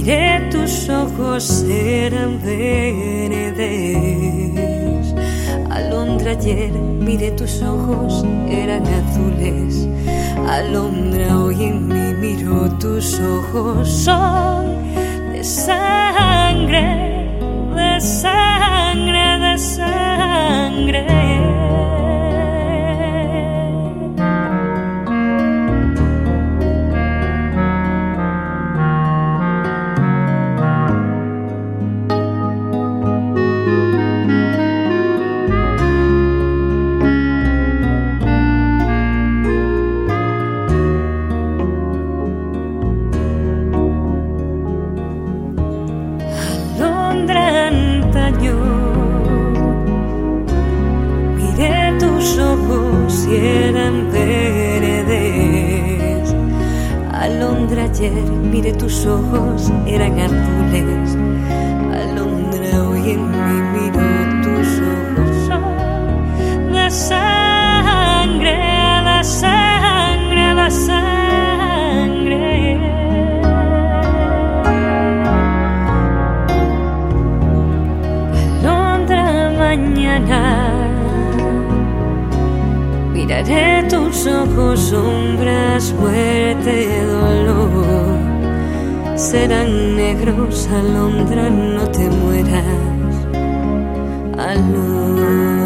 Miré tus ojos, eran verdes. Alondra, ayer miré tus ojos, eran azules. Alondra, hoy en mí miro tus ojos, son de sangre, de sangre, de sangre. Miré tus ojos y eran verdes. Alondra, ayer miré tus ojos, eran azules. Alondra, hoy en mí miro tus ojos, son de sangre, de sangre, de sangre. Mañana miraré tus ojos, sombras, muerte, dolor. Serán negros, Alondra, no te mueras, Alondra.